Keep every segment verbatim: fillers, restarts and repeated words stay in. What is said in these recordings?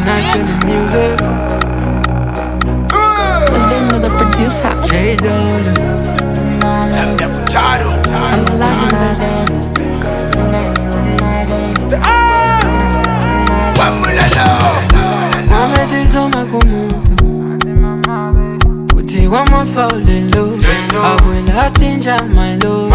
international music. Living with the producer. J Dolan. I'm loving this. Mama zoma kumuntu kuti wama fall in love. I will not change my love.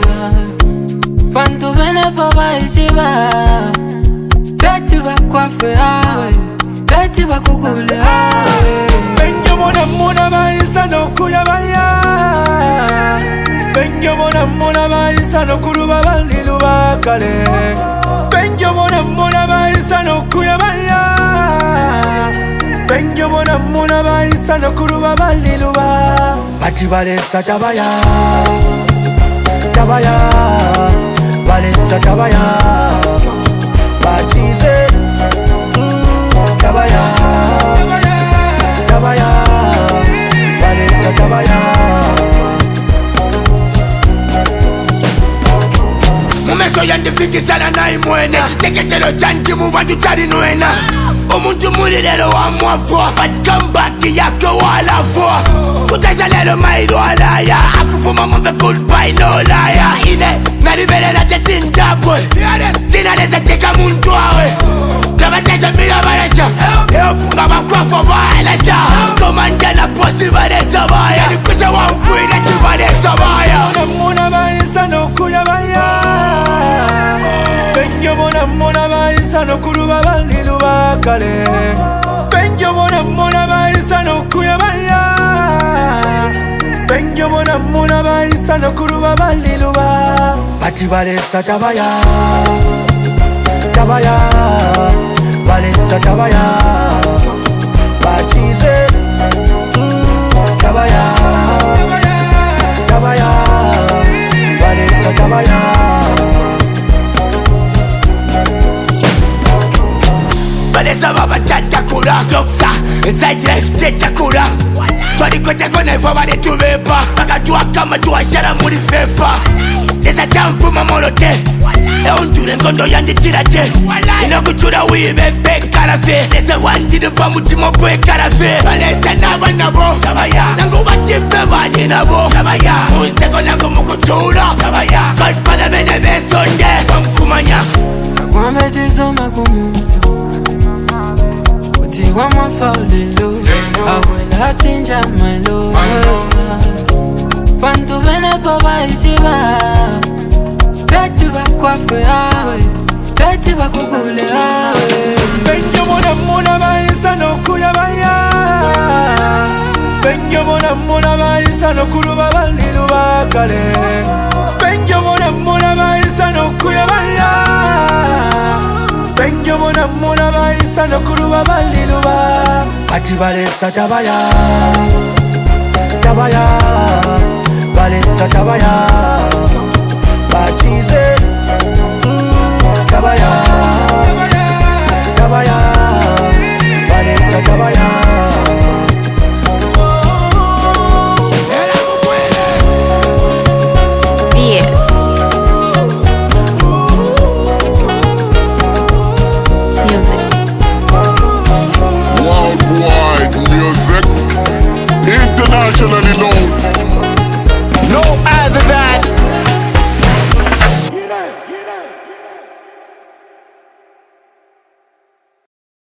Pantu bene foba ishiba. Tati ba kwafe awe. Tati ba kukule awe. Benyo mona mona ba isa no kuya baya. Benyo mona mona ba isa no kuruba balilu bakale. Benyo mona mona ba isa no kuya baya. Benyo mona mona ba isa no kuruba balilu ba. Bati balesa tabaya. Tabaya. Balesa tabaya. Bati se. Tabaya. Tabaya. Balesa tabaya. Mumeso yandifiki sana na imwena chiteketelo chanti mubantu chari nwena Umuntu muri lero wa mwafo But come back yake wala fo Kutaisa lero maido alaya Akufuma move goodbye no liar Ine naribele na tetinda boy Sina neza teka muntu awe Tabateza mira baresa Eopunga makwafo baelesa Komanda na posti baresa baya Nikuza wa mfui na tibaresa baya Muna baisa no kuya baya Benyo mona mona baisa no kuruba balilu bakale Benyo mona mona baisa no kuya baya Benyo mona mona baisa no kuruba balilu ba Bati balesa tabaya Tabaya Balesa tabaya Bati se Tabaya Tabaya Balesa tabaya Balesa baba tata kura Zoksa, side life teta kura Twari kote kone fwa de tuvepa Paka tuwa kama tuwa shara muri fepa Desa tamfuma molote E undure ngondo yandi tirate Ino kuchura wibe pe karafe Desa wandi pa mutimo kwe karafe Balesa naba nabo Tabaya Nangu batimpe bani nabo Tabaya Unseko nangu mukutura Tabaya Godfather bene besonde Kumkumanya Mama zoma kumuntu kuti wama fall in love. I will not change my love. Pantu bene foba ishiba. Tati ba kwafe awe. Tati ba kukule awe. Benyo mona mona baisa no kuya baya. Benyo mona mona baisa no kuruba balilu bakale. Benyo mona mona baisa no kuya baya. Benyo mona mona baisa no kuruba balilu ba. Bati balesa tabaya. Tabaya. Balesa tabaya.